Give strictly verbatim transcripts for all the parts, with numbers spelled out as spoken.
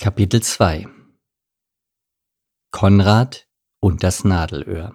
Kapitel zwei. Konrad und das Nadelöhr.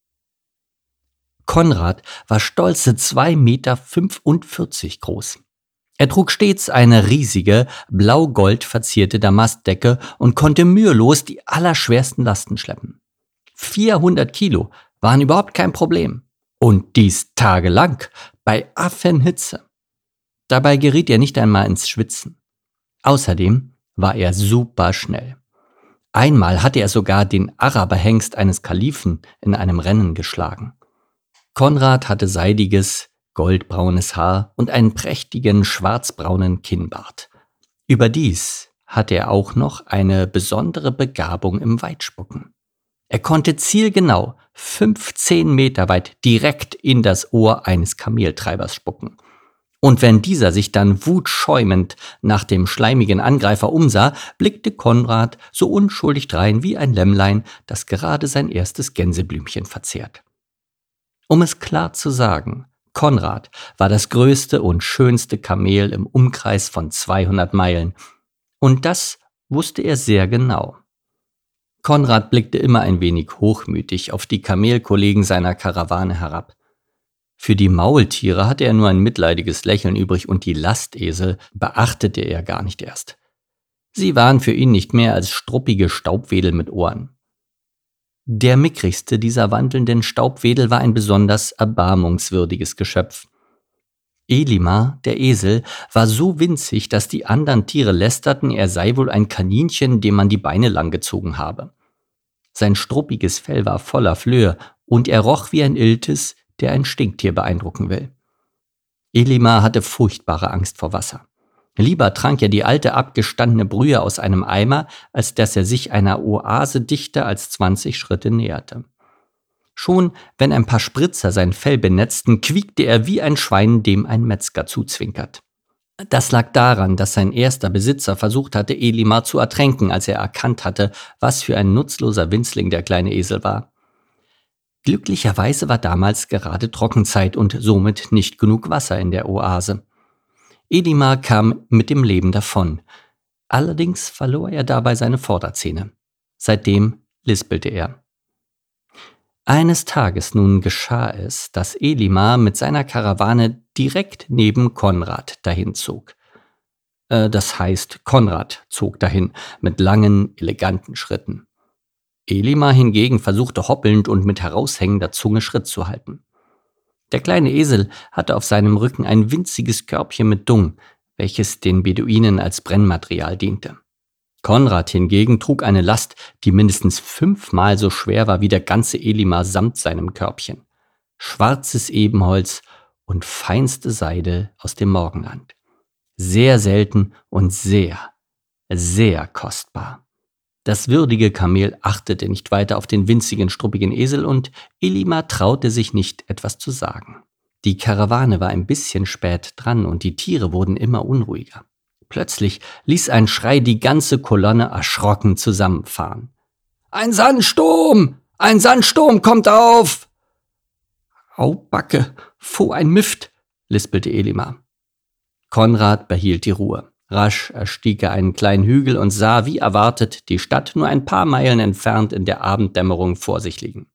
Konrad war stolze zwei Meter fünfundvierzig groß. Er trug stets eine riesige, blau-gold verzierte Damastdecke und konnte mühelos die allerschwersten Lasten schleppen. vierhundert Kilo waren überhaupt kein Problem. Und dies tagelang, bei Affenhitze. Dabei geriet er nicht einmal ins Schwitzen. Außerdem war er super schnell. Einmal hatte er sogar den Araberhengst eines Kalifen in einem Rennen geschlagen. Konrad hatte seidiges, goldbraunes Haar und einen prächtigen, schwarzbraunen Kinnbart. Überdies hatte er auch noch eine besondere Begabung im Weitspucken. Er konnte zielgenau fünfzehn Meter weit direkt in das Ohr eines Kameltreibers spucken. Und wenn dieser sich dann wutschäumend nach dem schleimigen Angreifer umsah, blickte Konrad so unschuldig drein wie ein Lämmlein, das gerade sein erstes Gänseblümchen verzehrt. Um es klar zu sagen, Konrad war das größte und schönste Kamel im Umkreis von zweihundert Meilen. Und das wusste er sehr genau. Konrad blickte immer ein wenig hochmütig auf die Kamelkollegen seiner Karawane herab. Für die Maultiere hatte er nur ein mitleidiges Lächeln übrig und die Lastesel beachtete er gar nicht erst. Sie waren für ihn nicht mehr als struppige Staubwedel mit Ohren. Der mickrigste dieser wandelnden Staubwedel war ein besonders erbarmungswürdiges Geschöpf. Elimar, der Esel, war so winzig, dass die anderen Tiere lästerten, er sei wohl ein Kaninchen, dem man die Beine langgezogen habe. Sein struppiges Fell war voller Flöhe und er roch wie ein Iltis, der ein Stinktier beeindrucken will. Elimar hatte furchtbare Angst vor Wasser. Lieber trank er die alte abgestandene Brühe aus einem Eimer, als dass er sich einer Oase dichter als zwanzig Schritte näherte. Schon, wenn ein paar Spritzer sein Fell benetzten, quiekte er wie ein Schwein, dem ein Metzger zuzwinkert. Das lag daran, dass sein erster Besitzer versucht hatte, Elimar zu ertränken, als er erkannt hatte, was für ein nutzloser Winzling der kleine Esel war. Glücklicherweise war damals gerade Trockenzeit und somit nicht genug Wasser in der Oase. Elimar kam mit dem Leben davon. Allerdings verlor er dabei seine Vorderzähne. Seitdem lispelte er. Eines Tages nun geschah es, dass Elimar mit seiner Karawane direkt neben Konrad dahin zog. Äh, das heißt, Konrad zog dahin mit langen, eleganten Schritten. Elimar hingegen versuchte hoppelnd und mit heraushängender Zunge Schritt zu halten. Der kleine Esel hatte auf seinem Rücken ein winziges Körbchen mit Dung, welches den Beduinen als Brennmaterial diente. Konrad hingegen trug eine Last, die mindestens fünfmal so schwer war wie der ganze Elimar samt seinem Körbchen. Schwarzes Ebenholz und feinste Seide aus dem Morgenland. Sehr selten und sehr, sehr kostbar. Das würdige Kamel achtete nicht weiter auf den winzigen, struppigen Esel und Elimar traute sich nicht, etwas zu sagen. Die Karawane war ein bisschen spät dran und die Tiere wurden immer unruhiger. Plötzlich ließ ein Schrei die ganze Kolonne erschrocken zusammenfahren. »Ein Sandsturm! Ein Sandsturm kommt auf!« »Au Backe, fu ein Mift«, lispelte Elimar. Konrad behielt die Ruhe. Rasch erstieg er einen kleinen Hügel und sah, wie erwartet, die Stadt nur ein paar Meilen entfernt in der Abenddämmerung vor sich liegen.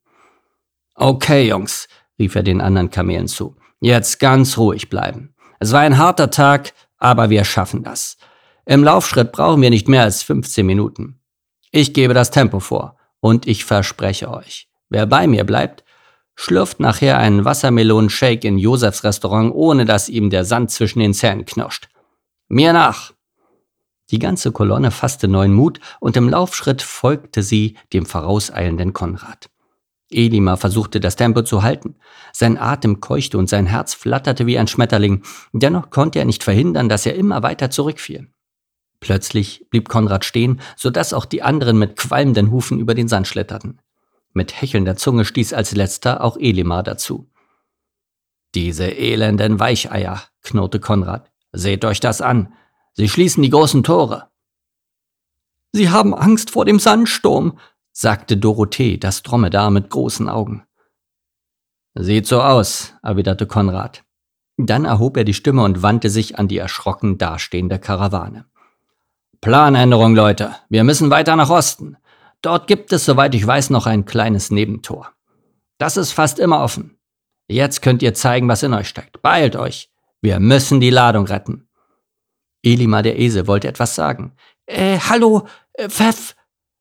»Okay, Jungs«, rief er den anderen Kamelen zu, »jetzt ganz ruhig bleiben. Es war ein harter Tag, aber wir schaffen das. Im Laufschritt brauchen wir nicht mehr als fünfzehn Minuten. Ich gebe das Tempo vor und ich verspreche euch, wer bei mir bleibt, schlürft nachher einen Wassermelonen-Shake in Josefs Restaurant, ohne dass ihm der Sand zwischen den Zähnen knirscht. Mir nach!« Die ganze Kolonne fasste neuen Mut und im Laufschritt folgte sie dem vorauseilenden Konrad. Elimar versuchte das Tempo zu halten. Sein Atem keuchte und sein Herz flatterte wie ein Schmetterling. Dennoch konnte er nicht verhindern, dass er immer weiter zurückfiel. Plötzlich blieb Konrad stehen, sodass auch die anderen mit qualmenden Hufen über den Sand schlitterten. Mit hechelnder Zunge stieß als letzter auch Elimar dazu. »Diese elenden Weicheier«, knurrte Konrad. »Seht euch das an. Sie schließen die großen Tore.« »Sie haben Angst vor dem Sandsturm«, sagte Dorothee, das Dromedar mit großen Augen. »Sieht so aus«, erwiderte Konrad. Dann erhob er die Stimme und wandte sich an die erschrocken dastehende Karawane. Planänderung, Leute. Wir müssen weiter nach Osten. Dort gibt es, soweit ich weiß, noch ein kleines Nebentor. Das ist fast immer offen. Jetzt könnt ihr zeigen, was in euch steckt. Beeilt euch. Wir müssen die Ladung retten. Elimar der Esel wollte etwas sagen. Äh, hallo, äh, Pfeff.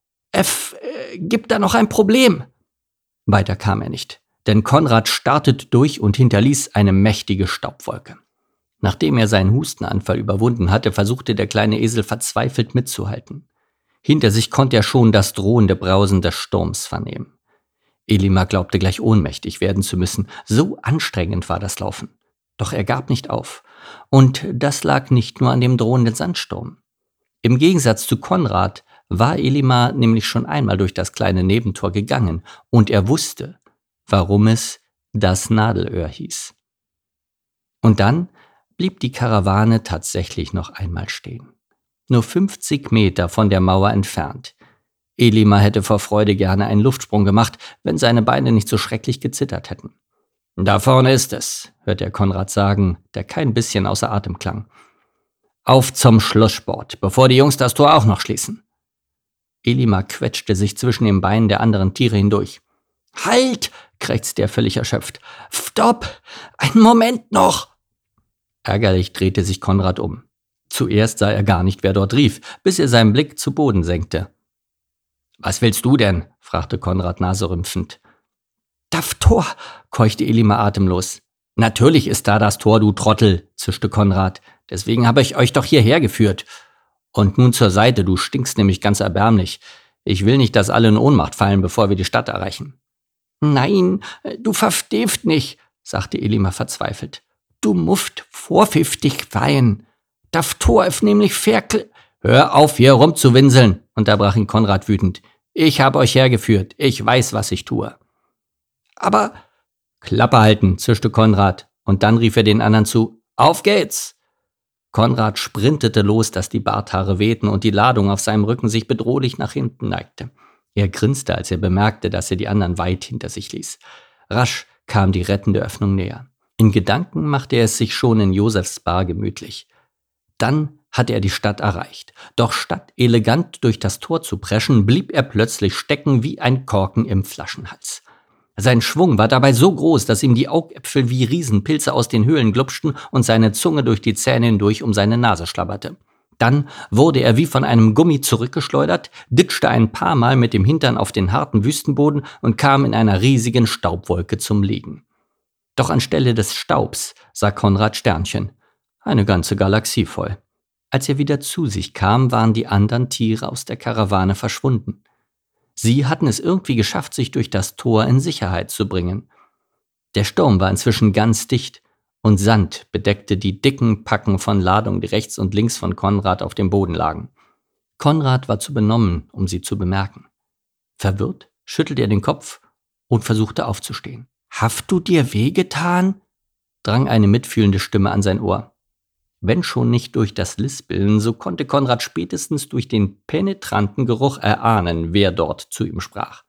F, äh, gibt da noch ein Problem? Weiter kam er nicht, denn Konrad startete durch und hinterließ eine mächtige Staubwolke. Nachdem er seinen Hustenanfall überwunden hatte, versuchte der kleine Esel verzweifelt mitzuhalten. Hinter sich konnte er schon das drohende Brausen des Sturms vernehmen. Elimar glaubte gleich ohnmächtig werden zu müssen, so anstrengend war das Laufen. Doch er gab nicht auf. Und das lag nicht nur an dem drohenden Sandsturm. Im Gegensatz zu Konrad war Elimar nämlich schon einmal durch das kleine Nebentor gegangen und er wusste, warum es das Nadelöhr hieß. Und dann blieb die Karawane tatsächlich noch einmal stehen. Nur fünfzig Meter von der Mauer entfernt. Elimar hätte vor Freude gerne einen Luftsprung gemacht, wenn seine Beine nicht so schrecklich gezittert hätten. »Da vorne ist es«, hörte er Konrad sagen, der kein bisschen außer Atem klang. »Auf zum Schlusssport, bevor die Jungs das Tor auch noch schließen.« Elimar quetschte sich zwischen den Beinen der anderen Tiere hindurch. »Halt!« krächzte er völlig erschöpft. »Stopp! Einen Moment noch!« Ärgerlich drehte sich Konrad um. Zuerst sah er gar nicht, wer dort rief, bis er seinen Blick zu Boden senkte. »Was willst du denn?« fragte Konrad naserümpfend. »Das Tor«, keuchte Elimar atemlos. »Natürlich ist da das Tor, du Trottel«, zischte Konrad. »Deswegen habe ich euch doch hierher geführt. Und nun zur Seite, du stinkst nämlich ganz erbärmlich. Ich will nicht, dass alle in Ohnmacht fallen, bevor wir die Stadt erreichen.« »Nein, du verstehst nicht«, sagte Elimar verzweifelt. »Du musst vorsichtig sein. Das Tor ist nämlich verkl...« »Hör auf, hier rumzuwinseln«, unterbrach ihn Konrad wütend. »Ich habe euch hergeführt. Ich weiß, was ich tue.« »Aber...« »Klappe halten«, zischte Konrad, und dann rief er den anderen zu. »Auf geht's!« Konrad sprintete los, dass die Barthaare wehten und die Ladung auf seinem Rücken sich bedrohlich nach hinten neigte. Er grinste, als er bemerkte, dass er die anderen weit hinter sich ließ. Rasch kam die rettende Öffnung näher. In Gedanken machte er es sich schon in Josefs Bar gemütlich. Dann hatte er die Stadt erreicht. Doch statt elegant durch das Tor zu preschen, blieb er plötzlich stecken wie ein Korken im Flaschenhals. Sein Schwung war dabei so groß, dass ihm die Augäpfel wie Riesenpilze aus den Höhlen glupschten und seine Zunge durch die Zähne hindurch um seine Nase schlabberte. Dann wurde er wie von einem Gummi zurückgeschleudert, ditchte ein paar Mal mit dem Hintern auf den harten Wüstenboden und kam in einer riesigen Staubwolke zum Liegen. Doch anstelle des Staubs sah Konrad Sternchen. Eine ganze Galaxie voll. Als er wieder zu sich kam, waren die anderen Tiere aus der Karawane verschwunden. Sie hatten es irgendwie geschafft, sich durch das Tor in Sicherheit zu bringen. Der Sturm war inzwischen ganz dicht und Sand bedeckte die dicken Packen von Ladung, die rechts und links von Konrad auf dem Boden lagen. Konrad war zu benommen, um sie zu bemerken. Verwirrt schüttelte er den Kopf und versuchte aufzustehen. »Hast du dir wehgetan?« drang eine mitfühlende Stimme an sein Ohr. Wenn schon nicht durch das Lispeln, so konnte Konrad spätestens durch den penetranten Geruch erahnen, wer dort zu ihm sprach.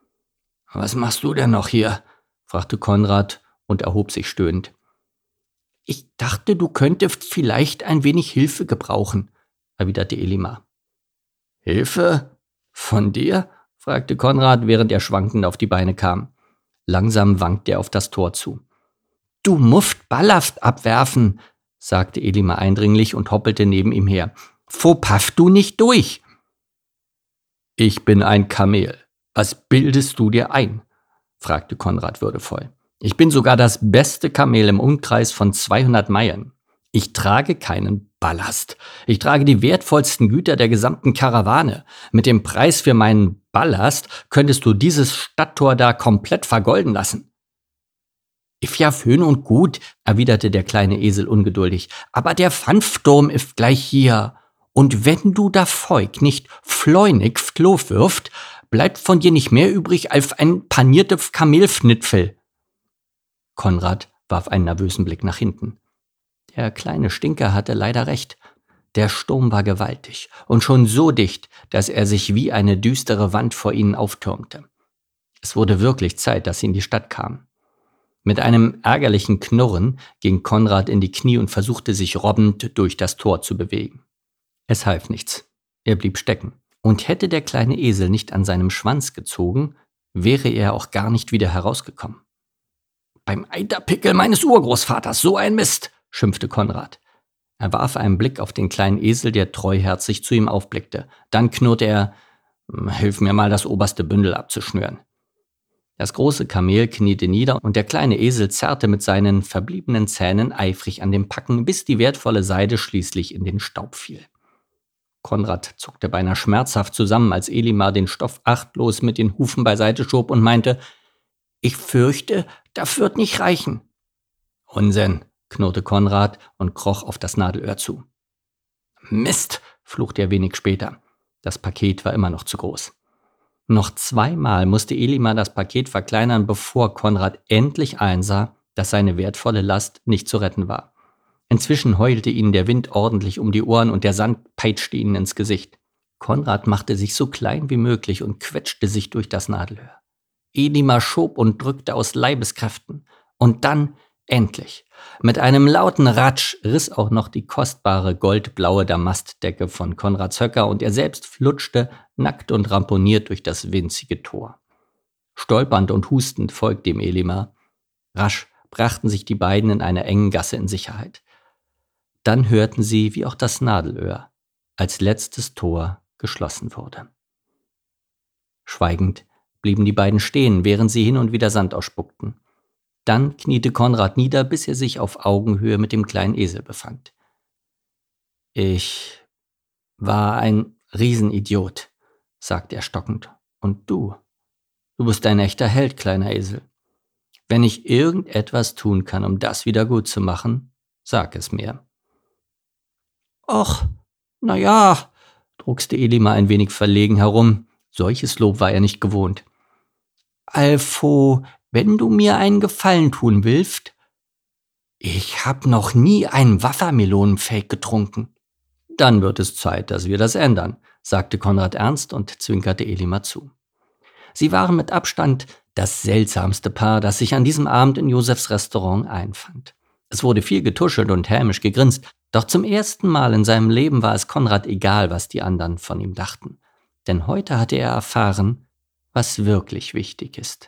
»Was machst du denn noch hier?« fragte Konrad und erhob sich stöhnend. »Ich dachte, du könntest vielleicht ein wenig Hilfe gebrauchen«, erwiderte Elimar. »Hilfe? Von dir?« fragte Konrad, während er schwankend auf die Beine kam. Langsam wankte er auf das Tor zu. »Du musst Ballast abwerfen«, sagte Elimar eindringlich und hoppelte neben ihm her. »Wo passt du nicht durch?« »Ich bin ein Kamel. Was bildest du dir ein?« fragte Konrad würdevoll. »Ich bin sogar das beste Kamel im Umkreis von zweihundert Meilen. Ich trage keinen Ballast. Ich trage die wertvollsten Güter der gesamten Karawane. Mit dem Preis für meinen Ballast könntest du dieses Stadttor da komplett vergolden lassen.« »Ist ja schön und gut«, erwiderte der kleine Esel ungeduldig, »aber der Pfandsturm ist gleich hier. Und wenn du das Volk nicht fleunig Klo wirft, bleibt von dir nicht mehr übrig als ein paniertes Kamelschnitzel.« Konrad warf einen nervösen Blick nach hinten. Der kleine Stinker hatte leider recht. Der Sturm war gewaltig und schon so dicht, dass er sich wie eine düstere Wand vor ihnen auftürmte. Es wurde wirklich Zeit, dass sie in die Stadt kamen. Mit einem ärgerlichen Knurren ging Konrad in die Knie und versuchte sich robbend durch das Tor zu bewegen. Es half nichts. Er blieb stecken. Und hätte der kleine Esel nicht an seinem Schwanz gezogen, wäre er auch gar nicht wieder herausgekommen. »Beim Eiterpickel meines Urgroßvaters, so ein Mist«, schimpfte Konrad. Er warf einen Blick auf den kleinen Esel, der treuherzig zu ihm aufblickte. Dann knurrte er, »Hilf mir mal, das oberste Bündel abzuschnüren.« Das große Kamel kniete nieder und der kleine Esel zerrte mit seinen verbliebenen Zähnen eifrig an dem Packen, bis die wertvolle Seide schließlich in den Staub fiel. Konrad zuckte beinahe schmerzhaft zusammen, als Elimar den Stoff achtlos mit den Hufen beiseite schob und meinte, »Ich fürchte, das wird nicht reichen.« »Unsinn«, knurrte Konrad und kroch auf das Nadelöhr zu. »Mist«, fluchte er wenig später. Das Paket war immer noch zu groß. Noch zweimal musste Elimar das Paket verkleinern, bevor Konrad endlich einsah, dass seine wertvolle Last nicht zu retten war. Inzwischen heulte ihnen der Wind ordentlich um die Ohren und der Sand peitschte ihnen ins Gesicht. Konrad machte sich so klein wie möglich und quetschte sich durch das Nadelöhr. Elimar schob und drückte aus Leibeskräften. Und dann, endlich, mit einem lauten Ratsch riss auch noch die kostbare goldblaue Damastdecke von Konrads Höcker und er selbst flutschte, nackt und ramponiert durch das winzige Tor. Stolpernd und hustend folgte ihm Elimar. Rasch brachten sich die beiden in einer engen Gasse in Sicherheit. Dann hörten sie, wie auch das Nadelöhr als letztes Tor geschlossen wurde. Schweigend blieben die beiden stehen, während sie hin und wieder Sand ausspuckten. Dann kniete Konrad nieder, bis er sich auf Augenhöhe mit dem kleinen Esel befand. »Ich war ein Riesenidiot«, sagte er stockend. »Und du? Du bist ein echter Held, kleiner Esel. Wenn ich irgendetwas tun kann, um das wieder gut zu machen, sag es mir.« »Och, na ja«, druckste Elimar ein wenig verlegen herum. Solches Lob war er nicht gewohnt. »Alfo, wenn du mir einen Gefallen tun willst, ich hab noch nie einen Wassermelonenfake getrunken.« »Dann wird es Zeit, dass wir das ändern«, sagte Konrad ernst und zwinkerte Elimar zu. Sie waren mit Abstand das seltsamste Paar, das sich an diesem Abend in Josefs Restaurant einfand. Es wurde viel getuschelt und hämisch gegrinst, doch zum ersten Mal in seinem Leben war es Konrad egal, was die anderen von ihm dachten. Denn heute hatte er erfahren, was wirklich wichtig ist.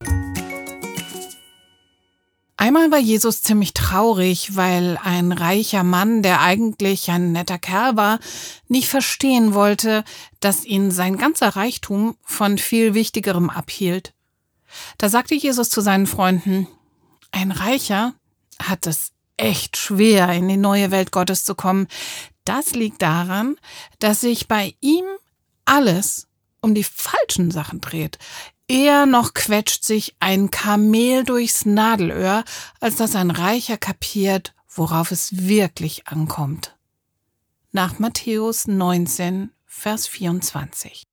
Einmal war Jesus ziemlich traurig, weil ein reicher Mann, der eigentlich ein netter Kerl war, nicht verstehen wollte, dass ihn sein ganzer Reichtum von viel Wichtigerem abhielt. Da sagte Jesus zu seinen Freunden, ein Reicher hat es echt schwer, in die neue Welt Gottes zu kommen. Das liegt daran, dass sich bei ihm alles um die falschen Sachen dreht. Eher noch quetscht sich ein Kamel durchs Nadelöhr, als dass ein Reicher kapiert, worauf es wirklich ankommt. Nach Matthäus neunzehn, Vers vierundzwanzig.